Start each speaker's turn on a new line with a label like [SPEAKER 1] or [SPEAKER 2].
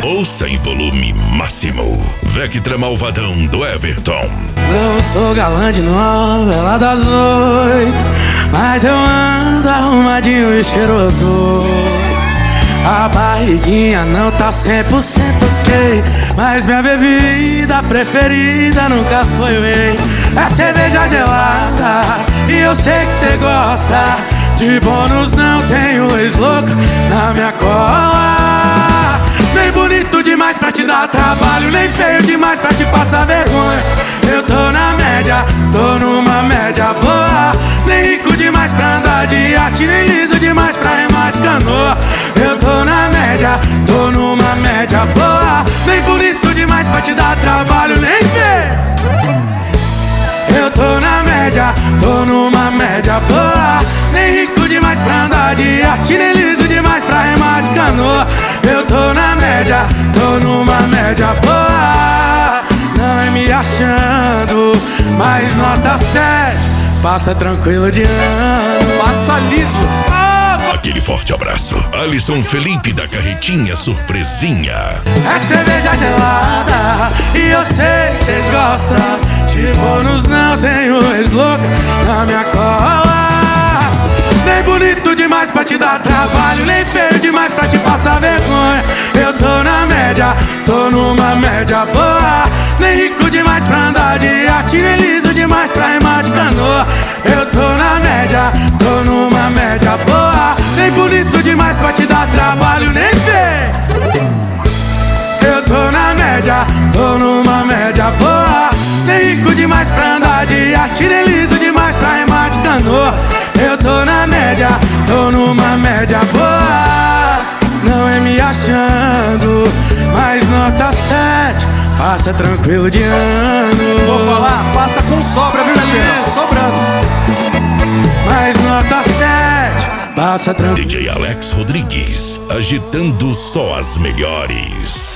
[SPEAKER 1] Ouça em volume máximo. Vectra Malvadão do Everton.
[SPEAKER 2] Não sou galã de novela das 8, mas eu ando arrumadinho e cheiroso. A barriguinha não tá 100% ok, mas minha bebida preferida nunca foi whey. É cerveja gelada e eu sei que cê gosta. De bônus não tenho ex-louca na minha cola. Nem bonito demais pra te dar trabalho, nem feio demais pra te passar vergonha. Eu tô na média, tô numa média boa. Nem rico demais pra andar de iate, nem liso demais pra remar de canoa. Eu tô na média, tô numa média boa. Nem bonito demais pra te dar trabalho, nem feio. Eu tô na média, tô numa média boa. Nem rico demais pra andar de iate, nem liso demais pra remar de canoa. Eu tô na média, tô numa média boa. Não é me achando, mas nota 7. Passa tranquilo de ano, passa liso.
[SPEAKER 1] Aquele forte abraço. Alisson Felipe da Carretinha Surpresinha.
[SPEAKER 2] É cerveja gelada e eu sei que cês gostam. De bônus não tenho ex-louca na minha cola. Nem bonito demais pra te dar trabalho, nem feio demais pra te passar vergonha. Eu tô na média, tô numa média boa. Nem rico demais pra andar de iate, nem liso demais pra remar de canoa. Eu tô na média, tô numa média boa. Nem bonito demais pra te dar trabalho, nem feio. Eu tô na média, tô numa média boa. Nem rico demais pra andar de iate, nem liso demais pra remar de canoa. Eu tô na média, tô numa média boa. Não é me achando, mas nota 7. Passa tranquilo de ano.
[SPEAKER 3] Vou falar, passa com sobra, viu, Juliano? Sobrando.
[SPEAKER 2] Mas nota 7. Passa tranquilo.
[SPEAKER 1] DJ Alex Rodrigues, agitando só as melhores.